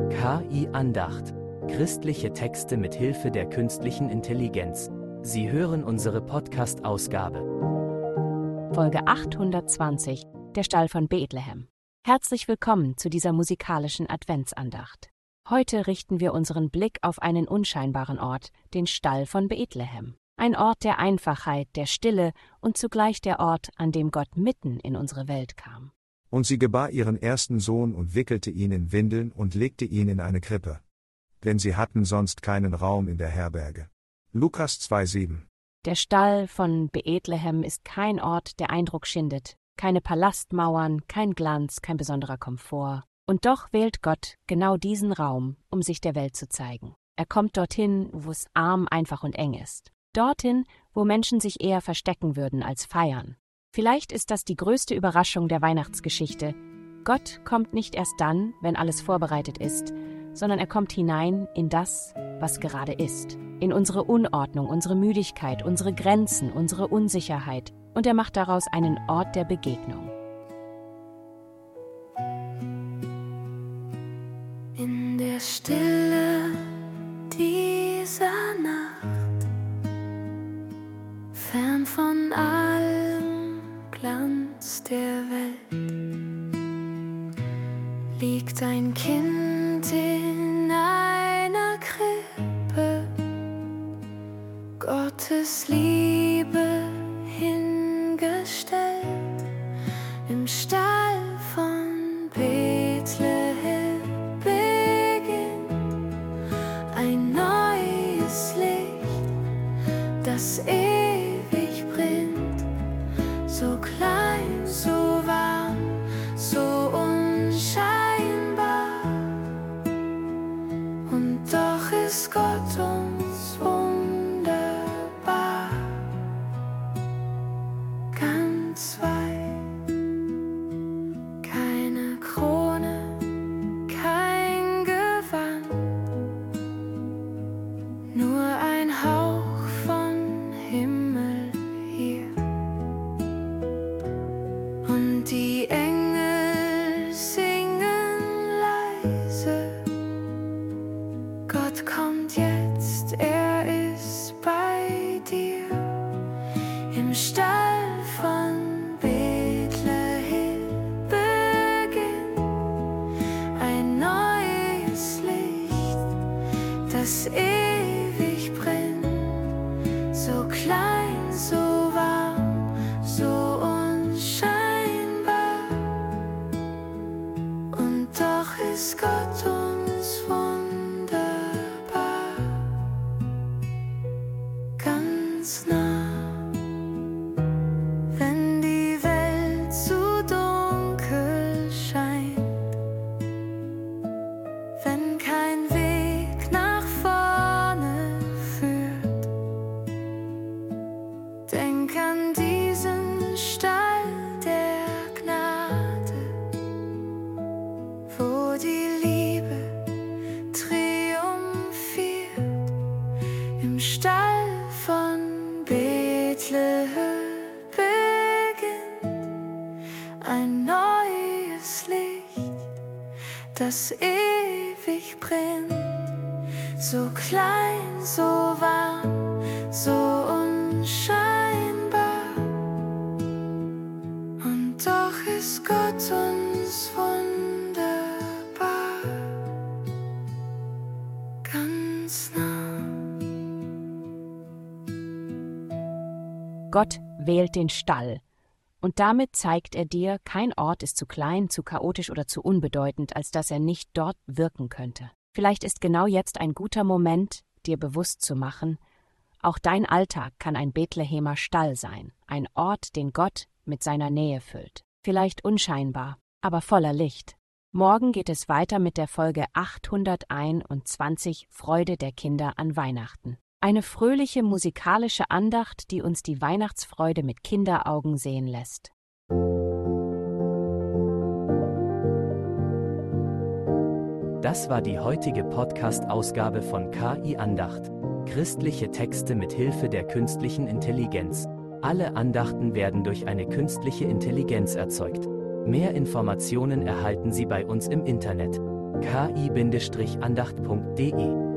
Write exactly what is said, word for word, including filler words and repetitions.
K I-Andacht. Christliche Texte mit Hilfe der künstlichen Intelligenz. Sie hören unsere Podcast-Ausgabe. Folge achthundertzwanzig, der Stall von Bethlehem. Herzlich willkommen zu dieser musikalischen Adventsandacht. Heute richten wir unseren Blick auf einen unscheinbaren Ort, den Stall von Bethlehem. Ein Ort der Einfachheit, der Stille und zugleich der Ort, an dem Gott mitten in unsere Welt kam. Und sie gebar ihren ersten Sohn und wickelte ihn in Windeln und legte ihn in eine Krippe. Denn sie hatten sonst keinen Raum in der Herberge. Lukas zwei sieben. Der Stall von Bethlehem ist kein Ort, der Eindruck schindet. Keine Palastmauern, kein Glanz, kein besonderer Komfort. Und doch wählt Gott genau diesen Raum, um sich der Welt zu zeigen. Er kommt dorthin, wo es arm, einfach und eng ist. Dorthin, wo Menschen sich eher verstecken würden als feiern. Vielleicht ist das die größte Überraschung der Weihnachtsgeschichte. Gott kommt nicht erst dann, wenn alles vorbereitet ist, sondern er kommt hinein in das, was gerade ist. In unsere Unordnung, unsere Müdigkeit, unsere Grenzen, unsere Unsicherheit. Und er macht daraus einen Ort der Begegnung. In der Stille dieser Nacht, fern von allem Glanz der Welt, liegt ein Kind in einer Krippe, Gottes Liebe hingestellt, im Stall von Bethlehem beginnt ein neues Licht, das ewig brennt, so klein, so warm, so unscheinbar, und doch ist Gott uns wunderbar, ganz weit, keine Krone, kein Gewand, nur ein Hauch von Himmel hier. Und die Engel singen leise, Gott kommt jetzt, er ist bei dir. Im Stall von Bethlehem beginnt ein neues Licht, das ewig brennt, so klein, so warm, so unscheinbar, und doch ist Gott uns wunderbar, ganz nah. Wenn die Welt zu dunkel scheint, wenn kein Weg nach vorne führt, denk an diesen Stall der Gnade, wo die Liebe triumphiert. Im Stall von Bethlehem beginnt ein neues Licht, das ewig brennt, so klein, so warm, so unscheinbar, und doch ist Gott uns wunderbar, ganz nah. Gott wählt den Stall. Und damit zeigt er dir, kein Ort ist zu klein, zu chaotisch oder zu unbedeutend, als dass er nicht dort wirken könnte. Vielleicht ist genau jetzt ein guter Moment, dir bewusst zu machen, auch dein Alltag kann ein Bethlehemer Stall sein, ein Ort, den Gott mit seiner Nähe füllt. Vielleicht unscheinbar, aber voller Licht. Morgen geht es weiter mit der Folge achthunderteinundzwanzig Freude der Kinder an Weihnachten. Eine fröhliche musikalische Andacht, die uns die Weihnachtsfreude mit Kinderaugen sehen lässt. Das war die heutige Podcast-Ausgabe von K I-Andacht. Christliche Texte mit Hilfe der künstlichen Intelligenz. Alle Andachten werden durch eine künstliche Intelligenz erzeugt. Mehr Informationen erhalten Sie bei uns im Internet. k i Bindestrich andacht punkt de.